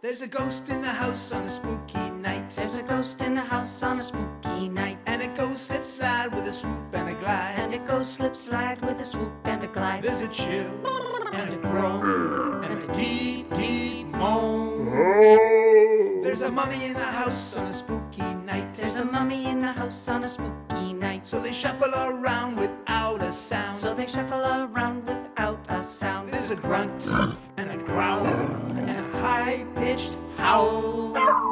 There's a ghost in the house on a spooky night. There's a ghost in the house on a spooky night. And it goes slip slide with a swoop and a glide. And it goes slip slide with a swoop and a glide. There's a chill and a groan and a deep, deep moan. There's a mummy in the house on a spooky night. There's a mummy in the house on a spooky night. So they shuffle around without a sound. So they shuffle around without a sound. There's a grunt and a growl and a high-pitched howl.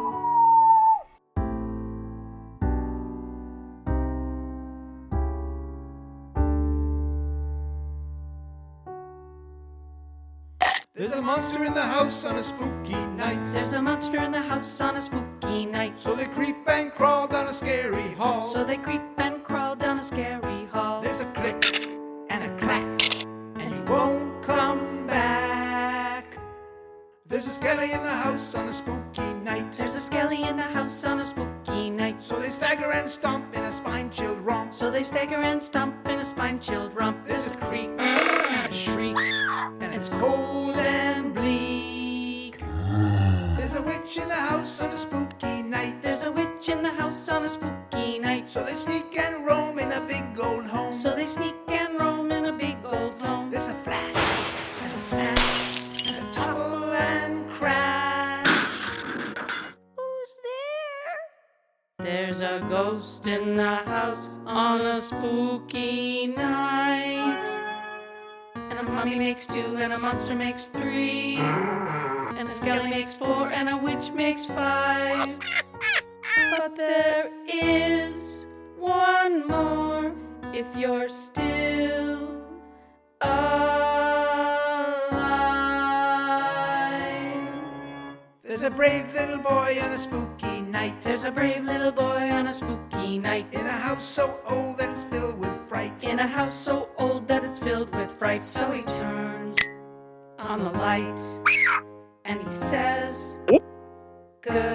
There's a monster in the house on a spooky night. There's a monster in the house on a spooky night. So they creep and crawl down a scary hall. So they creep and crawl down a scary hall. There's a click and a clack, and you won't come back. There's a skelly in the house on a spooky night. There's a skelly in the house on a spooky night. So they stagger and stomp in a spine-chilled romp. So they stagger and stomp in a spine-chilled romp. There's a creak and a shriek, and it's cold and bleak. There's a witch in the house on a spooky night. There's a witch in the house on a spooky night. So they sneak and roam in a big old home. So they sneak and roam in a big old home. There's a flash and a smash and a topple and crash. Who's there? There's a ghost in the house on a spooky night. And a mummy makes 2, and a monster makes 3, and a skelly makes 4, and a witch makes 5. But there is one more if you're still alive. There's a brave little boy on a spooky night. There's a brave little boy on a spooky night. In a house so old that it's filled with fright. In a house so old that it's filled with fright. So he turns on the light and he says, "Good